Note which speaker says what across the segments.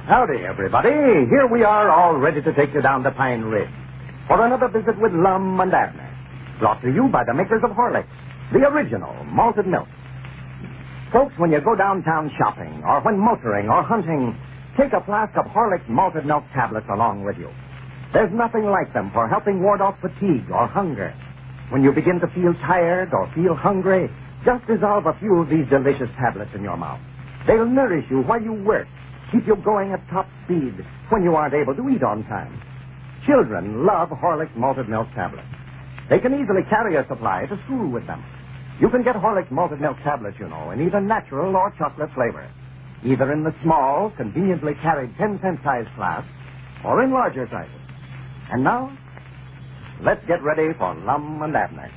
Speaker 1: Howdy, everybody. Here we are, all ready to take you down to Pine Ridge for another visit with Lum and Abner. Brought to you by the makers of Horlicks, the original malted milk. Folks, when you go downtown shopping or when motoring or hunting, take a flask of Horlicks malted milk tablets along with you. There's nothing like them for helping ward off fatigue or hunger. When you begin to feel tired or feel hungry, just dissolve a few of these delicious tablets in your mouth. They'll nourish you while you work, keep you going at top speed when you aren't able to eat on time. Children love Horlicks malted milk tablets. They can easily carry a supply to school with them. You can get Horlicks malted milk tablets, you know, in either natural or chocolate flavor. Either in the small, conveniently carried 10-cent size flask or in larger sizes. And now, let's get ready for Lum and Abner.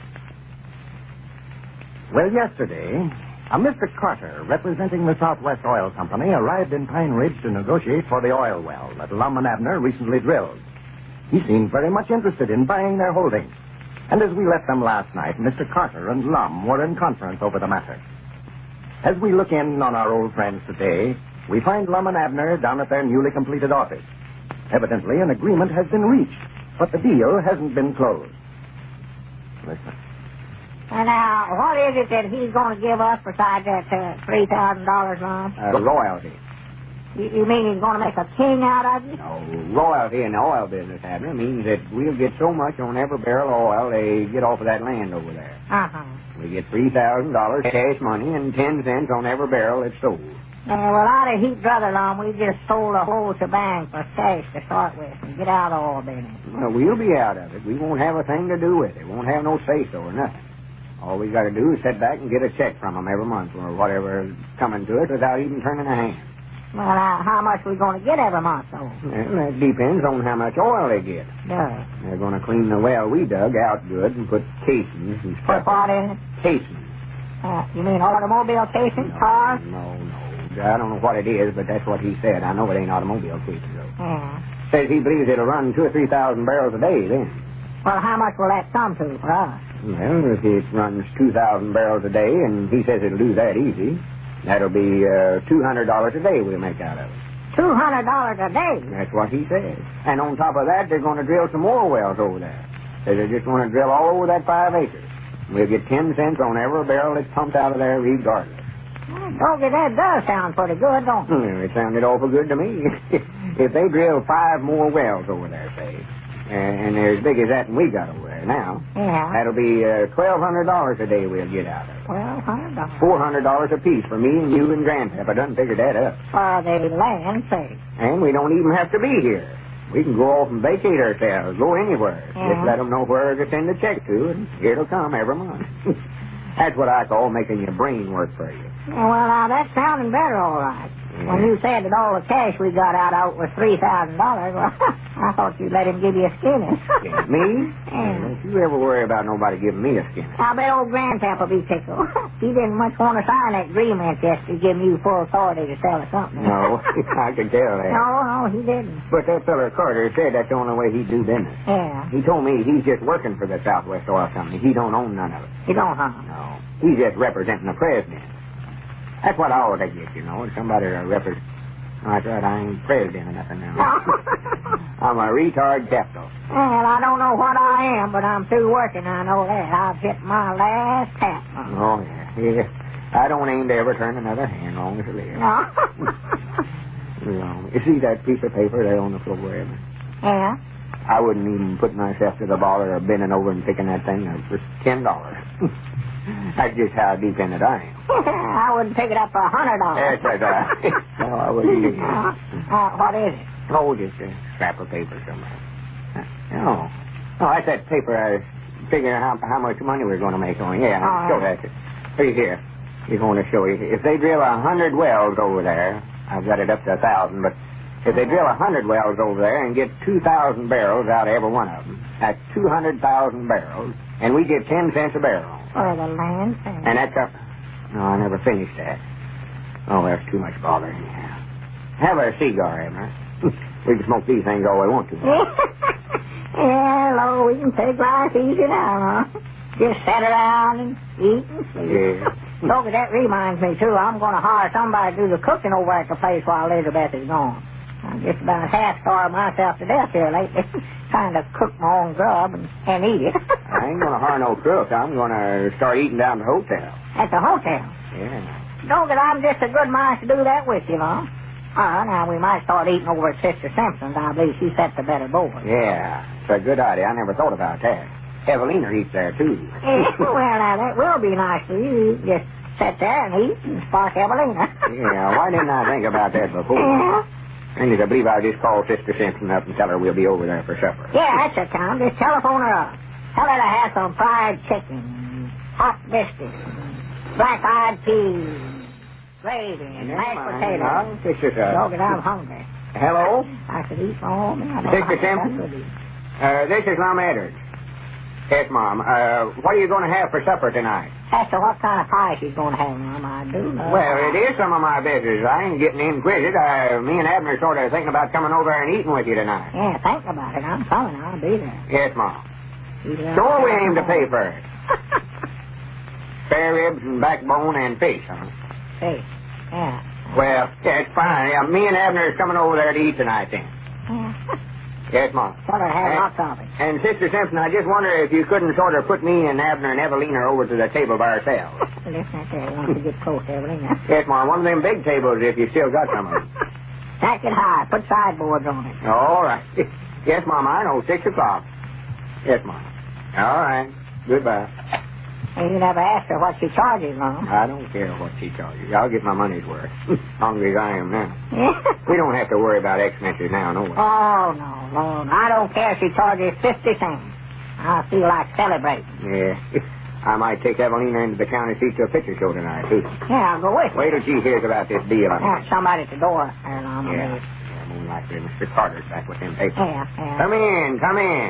Speaker 1: Well, yesterday, a Mr. Carter, representing the Southwest Oil Company, arrived in Pine Ridge to negotiate for the oil well that Lum and Abner recently drilled. He seemed very much interested in buying their holdings. And as we left them last night, Mr. Carter and Lum were in conference over the matter. As we look in on our old friends today, we find Lum and Abner down at their newly completed office. Evidently, an agreement has been reached, but the deal hasn't been closed. Listen.
Speaker 2: And now, what is it that he's going to give us besides that $3,000, Lum?
Speaker 3: Royalty.
Speaker 2: You mean he's going to make a king out of you?
Speaker 3: No, royalty in the oil business, Abner, means that we'll get so much on every barrel of oil they get off of that land over there.
Speaker 2: Uh-huh.
Speaker 3: We get $3,000 cash money and 10 cents on every barrel that's sold.
Speaker 2: Well, I'd heap brother, Lum. We just sold the whole shebang for cash to start with and get out of all business.
Speaker 3: Well, we'll be out of it. We won't have a thing to do with it. Won't have no say-so or nothing. All we got to do is sit back and get a check from them every month or whatever is coming to it without even turning a hand.
Speaker 2: Well, now, how much we going to get every month, though?
Speaker 3: Well, that depends on how much oil they get.
Speaker 2: Yeah.
Speaker 3: They're going to clean the well we dug out good and put casings and stuff.
Speaker 2: Put what in it?
Speaker 3: Casings.
Speaker 2: You mean automobile casings, cars?
Speaker 3: No. I don't know what it is, but that's what he said. I know it ain't automobile casings, though.
Speaker 2: Yeah.
Speaker 3: Says he believes it'll run 2,000 or 3,000 barrels a day then.
Speaker 2: Well, how much will that come to for us?
Speaker 3: Well, if it runs 2,000 barrels a day, and he says it'll do that easy, that'll be $200 a day we'll make out of it.
Speaker 2: $200 a day?
Speaker 3: That's what he says. And on top of that, they're going to drill some more wells over there. They're just going to drill all over that 5 acres. We'll get 10 cents on every barrel that's pumped out of there regardless.
Speaker 2: Well, Doggy, that does sound pretty good, don't it?
Speaker 3: It sounded awful good to me. If they drill 5 more wells over there, say, and they're as big as that one we got over there now,
Speaker 2: yeah,
Speaker 3: that'll be $1,200 a day we'll get out of it.
Speaker 2: $1,200.
Speaker 3: $400 apiece for me and you and Grandpap. I done figured that up.
Speaker 2: For the land sake.
Speaker 3: And we don't even have to be here. We can go off and vacate ourselves, go anywhere.
Speaker 2: Yeah.
Speaker 3: Just let them know where to send the check to, and it'll come every month. That's what I call making your brain work for you.
Speaker 2: Well, now, that's sounding better, all right.
Speaker 3: Yeah.
Speaker 2: When you said that all the cash we got out of it was $3,000, well, I thought you'd let him give you a skinny.
Speaker 3: Me?
Speaker 2: Yeah.
Speaker 3: Don't you ever worry about nobody giving me a skin.
Speaker 2: I bet old Grandpap will be tickled. He didn't much want to sign that agreement yesterday, giving you full authority to sell or something.
Speaker 3: No, I can tell that.
Speaker 2: No, he didn't.
Speaker 3: But that feller Carter said that's the only way he'd do business.
Speaker 2: Yeah.
Speaker 3: He told me he's just working for the Southwest Oil Company. He don't own none of it.
Speaker 2: You don't, huh?
Speaker 3: No. He's just representing the president. That's what I ought to get, you know. Somebody to represent. That's right, I ain't president or nothing now. I'm a retard capital.
Speaker 2: Well, I don't know what I am, but I'm through working, I know that. I've hit my last tap.
Speaker 3: Oh, yeah. I don't aim to ever turn another hand long as I live.
Speaker 2: No.
Speaker 3: You see that piece of paper there on the floor, Evan?
Speaker 2: Yeah?
Speaker 3: I wouldn't even put myself to the bother of bending over and picking that thing up for $10. That's just how dependent I am.
Speaker 2: I wouldn't pick it up for $100.
Speaker 3: That's right. No, I wouldn't either.
Speaker 2: What is it?
Speaker 3: Oh, just a scrap of paper somewhere. No, that's that paper I was figuring out how much money we're going to make on. Yeah, show that. See here. He's going to show you. If they drill 100 wells over there, I've got it up to 1,000, but if they drill 100 wells over there and get 2,000 barrels out of every one of them, that's 200,000 barrels, and we get 10 cents a barrel.
Speaker 2: For the land thing.
Speaker 3: And that's up. No, I never finished that. Oh, there's too much bother. Have a cigar, Emma. We can smoke these things all we want to.
Speaker 2: Yeah, Lord, we can take life easy now, huh? Just sit around and eat and sleep.
Speaker 3: Yeah.
Speaker 2: Logan, that reminds me, too. I'm going to hire somebody to do the cooking over at the place while Elizabeth is gone. I'm just about half-starved myself to death here lately, trying to cook my own grub and eat it.
Speaker 3: I ain't going to hire no cook. I'm going to start eating down at the hotel.
Speaker 2: At the hotel?
Speaker 3: Yeah.
Speaker 2: Logan, I'm just a good mind to do that with you, Mom. Now we might start eating over at Sister Simpson's. I believe she sets the better board.
Speaker 3: Yeah, it's a good idea. I never thought about that. Evelina eats there, too.
Speaker 2: Yeah, well, now, that will be nice for you. Just sit there and eat and spark Evelina.
Speaker 3: Yeah, why didn't I think about that before?
Speaker 2: Yeah.
Speaker 3: I believe I'll just call Sister Simpson up and tell her we'll be over there for supper.
Speaker 2: Yeah, that's the time. Just telephone her up. Tell her to have some fried chicken, hot biscuits, black-eyed peas, gravy, and mashed potatoes.
Speaker 3: No, Sister
Speaker 2: Logan, I'm hungry.
Speaker 3: Hello?
Speaker 2: I could eat my own.
Speaker 3: Sister Simpson? This is Mom Edwards. Yes, Mom. What are you going to have for supper tonight?
Speaker 2: As to what kind of pie she's going to have, Mom, I do know.
Speaker 3: Well, it is some of my business. I ain't getting inquisitive. Me and Abner sort of thinking about coming over and eating with you tonight.
Speaker 2: Yeah, think about it. I'm coming. I'll be there.
Speaker 3: Yes, Mom. Sure, we aim to pay for it. Spare ribs and backbone and fish, huh?
Speaker 2: Fish, yeah.
Speaker 3: Well, yeah, it's fine. Yeah, me and Abner is coming over there to eat tonight, then.
Speaker 2: Yeah.
Speaker 3: Yes, Mom.
Speaker 2: Tell her to have lots of it.
Speaker 3: And Sister Simpson, I just wonder if you couldn't sort of put me and Abner and Evelina over to the table by ourselves.
Speaker 2: Listen at that. Want to get close to Evelina.
Speaker 3: Yes, Mom. One of them big tables if you still got some of them.
Speaker 2: Stack it high. Put sideboards on it.
Speaker 3: All right. Yes, Mom. I know. 6 o'clock. Yes, Mom. All right. Goodbye.
Speaker 2: And you never asked her what she charges, Mom.
Speaker 3: I don't care what she charges. I'll get my money's worth. Hungry as I am now.
Speaker 2: Yeah.
Speaker 3: We don't have to worry about expenses now, no way.
Speaker 2: Oh, no. I don't care if she charges 50 cents. I feel like celebrating.
Speaker 3: Yeah. I might take Evelina into the county seat to a picture show tonight, too.
Speaker 2: Yeah, I'll go with you.
Speaker 3: Wait till she hears about this deal.
Speaker 2: Somebody at the door. There, Mom.
Speaker 3: Yeah. Moonlight, Mr. Carter's back with them papers.
Speaker 2: Yeah.
Speaker 3: Come in.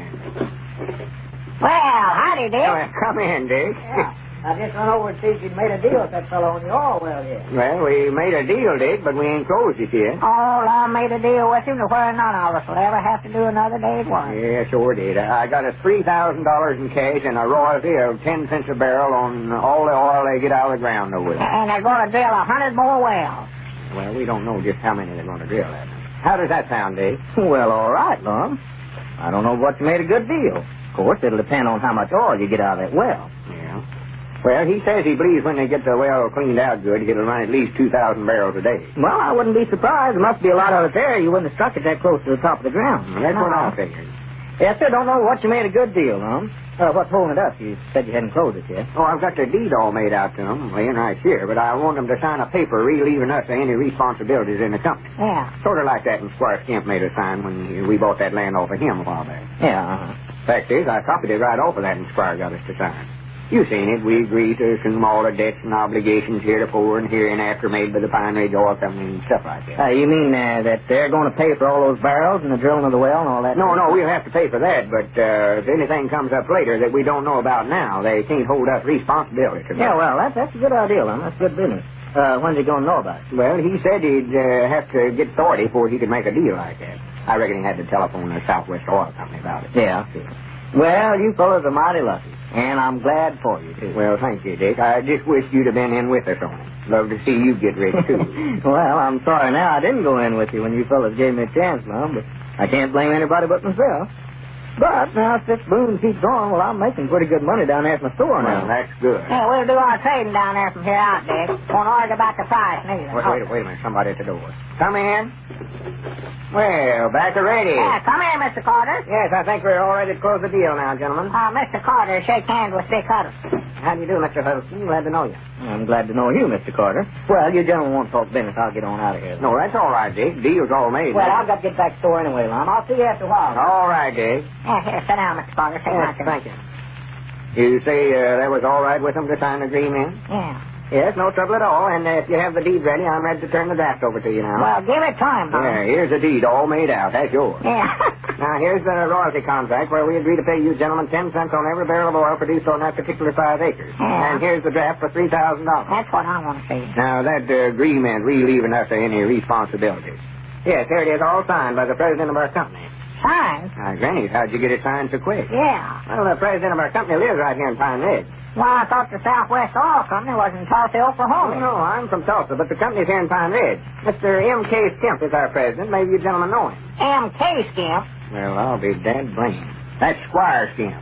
Speaker 2: Well, howdy, Dick.
Speaker 3: Come in, Dick.
Speaker 2: Yeah. I just went over and see if you'd made a deal with that fellow in the oil well yet.
Speaker 3: Well, we made a deal, Dick, but we ain't closed it yet.
Speaker 2: Oh, I made a deal with him to where none of us will ever have to do another day's work.
Speaker 3: Yeah, sure did. I got us $3,000 in cash and a royalty of 10 cents a barrel on all the oil they get out of the ground over there.
Speaker 2: And they're going to drill 100 more wells.
Speaker 3: Well, we don't know just how many they're going to drill, Abner. How does that sound, Dick?
Speaker 4: Well, all right, Lum. I don't know what you made a good deal. Of course, it'll depend on how much oil you get out of that well.
Speaker 3: Yeah. Well, he says he believes when they get the well cleaned out good, it'll run at least 2,000 barrels a day.
Speaker 4: Well, I wouldn't be surprised. There must be a lot of it there. You wouldn't have struck it that close to the top of the ground.
Speaker 3: That's what I figured.
Speaker 4: Yes, sir. Don't know what you made a good deal, Lum. What's holding it up? You said you hadn't closed it yet.
Speaker 3: Oh, I've got the deed all made out to them, laying right here, but I want them to sign a paper relieving us of any responsibilities in the company.
Speaker 2: Yeah.
Speaker 3: Sort of like that when Squire Skimp made us sign when we bought that land off of him a while back.
Speaker 4: Yeah,
Speaker 3: Fact is, I copied it right off of that and Squire got us to sign. You seen it. We agreed to assume all the debts and obligations heretofore and hereinafter made by the Pine Ridge Oil Company and stuff like that.
Speaker 4: You mean that they're going to pay for all those barrels and the drilling of the well and all that?
Speaker 3: No, we'll have to pay for that, but if anything comes up later that we don't know about now, they can't hold us responsibility to that.
Speaker 4: Yeah, well, that's a good idea, Lum. That's good business. When's he going to know about it?
Speaker 3: Well, he said he'd have to get authority before he could make a deal like that. I reckon he had to telephone the Southwest Oil Company about it.
Speaker 4: Yeah, sure. Well, you fellas are mighty lucky, and I'm glad for you, too.
Speaker 3: Well, thank you, Dick. I just wish you'd have been in with us on it. Love to see you get rich, too.
Speaker 4: Well, I'm sorry now I didn't go in with you when you fellas gave me a chance, Mom, but I can't blame anybody but myself. But now, if this boom keeps on, well, I'm making pretty good money down there at my store now.
Speaker 3: Well, that's good.
Speaker 2: Yeah, we'll do our trading down there from here out, Dick. Won't argue about the price, neither.
Speaker 3: Wait a minute. Somebody at the door. Come in. Well, back already.
Speaker 2: Yeah, come in, Mr. Carter.
Speaker 3: Yes, I think we're all ready to close the deal now, gentlemen.
Speaker 2: Mr. Carter, shake hands with Dick Huddleston.
Speaker 3: How do you do, Mr. Huddleston? Glad to know you.
Speaker 4: I'm glad to know you, Mr. Carter. Well, you gentlemen won't talk business. I'll get on out of here.
Speaker 3: No, that's all right, Dick. Deal's all made.
Speaker 4: Well, I've got to get back to the store anyway, Lum. I'll see you after a while.
Speaker 3: All right, Dick.
Speaker 2: Yeah, here, sit down, Mr. Carter.
Speaker 3: Thank you. You say that was all right with them to sign the agreement?
Speaker 2: Yeah.
Speaker 3: Yes, no trouble at all. And if you have the deed ready, I'm ready to turn the draft over to you now.
Speaker 2: Well, give it time, Mom.
Speaker 3: Yeah, here's the deed all made out. That's yours.
Speaker 2: Yeah.
Speaker 3: Now, here's the royalty contract where we agree to pay you gentlemen 10 cents on every barrel of oil produced on that particular 5 acres.
Speaker 2: Yeah.
Speaker 3: And here's the draft for $3,000.
Speaker 2: That's what I want to see.
Speaker 3: Now, that agreement relieving us of any responsibilities. Yes, here it is, all signed by the president of our company.
Speaker 2: Signed?
Speaker 3: Now, Granny, how'd you get it signed so quick?
Speaker 2: Yeah.
Speaker 3: Well, the president of our company lives right here in Pine Ridge.
Speaker 2: Why, I thought the Southwest Oil Company was in Tulsa, Oklahoma.
Speaker 3: No, I'm from Tulsa, but the company's here in Pine Ridge. Mr. M.K. Skimp is our president. Maybe you gentlemen know him.
Speaker 2: M.K. Skimp?
Speaker 3: Well, I'll be dead blamed. That's Squire Skimp.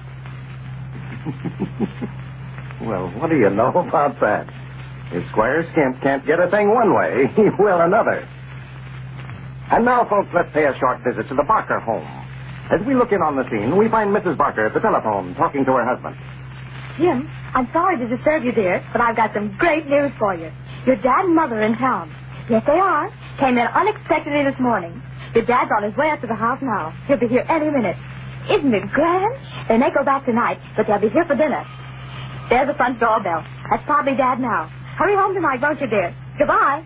Speaker 1: Well, what do you know about that? If Squire Skimp can't get a thing one way, he will another. And now, folks, let's pay a short visit to the Barker home. As we look in on the scene, we find Mrs. Barker at the telephone talking to her husband.
Speaker 5: Jim, I'm sorry to disturb you, dear, but I've got some great news for you. Your dad and mother are in town. Yes, they are. Came in unexpectedly this morning. Your dad's on his way up to the house now. He'll be here any minute. Isn't it grand? They may go back tonight, but they'll be here for dinner. There's the front doorbell. That's probably Dad now. Hurry home tonight, won't you, dear? Goodbye.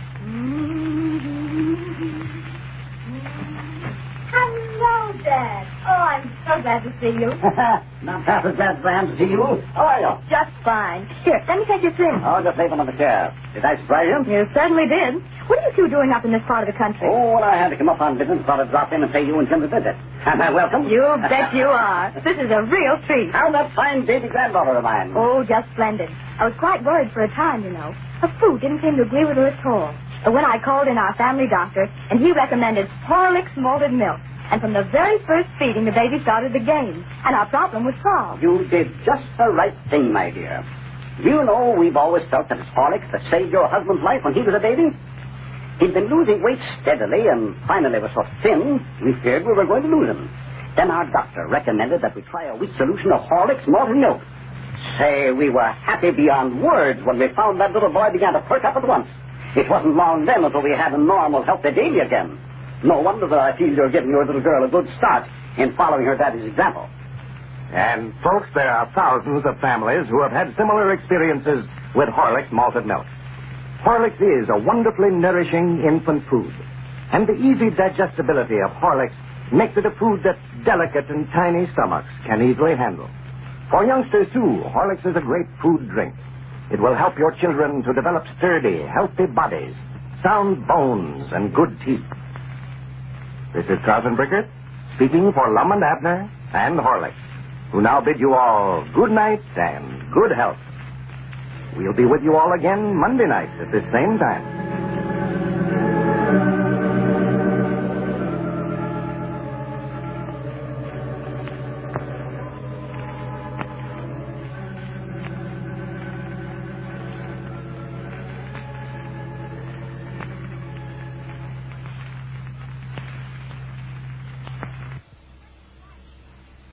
Speaker 5: Hello, Dad. Oh, I'm so glad to see you.
Speaker 6: Not half as bad, Sam, to see you. How are you?
Speaker 5: Just fine. Here, let me take your things.
Speaker 6: Oh, just leave them on the chair. Did I surprise you?
Speaker 5: You certainly did. What are you two doing up in this part of the country?
Speaker 6: Oh, well, I had to come up on business. Thought I'd drop in and pay you and Jim a visit. Am I welcome?
Speaker 5: You bet you are. This is a real treat.
Speaker 6: How's that fine baby granddaughter of mine?
Speaker 5: Oh, just splendid. I was quite worried for a time, you know. Her food didn't seem to agree with her at all. But when I called in our family doctor, and he recommended Horlicks malted milk. And from the very first feeding, the baby started to gain. And our problem was solved.
Speaker 6: You did just the right thing, my dear. You know, we've always felt that it's Horlicks that saved your husband's life when he was a baby. He'd been losing weight steadily, and finally was so thin, we feared we were going to lose him. Then our doctor recommended that we try a weak solution of Horlicks malted milk. Say, we were happy beyond words when we found that little boy began to perk up at once. It wasn't long then until we had a normal, healthy baby again. No wonder that I feel you're giving your little girl a good start in following her daddy's example.
Speaker 1: And, folks, there are thousands of families who have had similar experiences with Horlicks malted milk. Horlicks is a wonderfully nourishing infant food. And the easy digestibility of Horlicks makes it a food that delicate and tiny stomachs can easily handle. For youngsters, too, Horlicks is a great food drink. It will help your children to develop sturdy, healthy bodies, sound bones, and good teeth. This is Carlton Brickert, speaking for Lum and Abner and Horlicks, who now bid you all good night and good health. We'll be with you all again Monday night at this same time.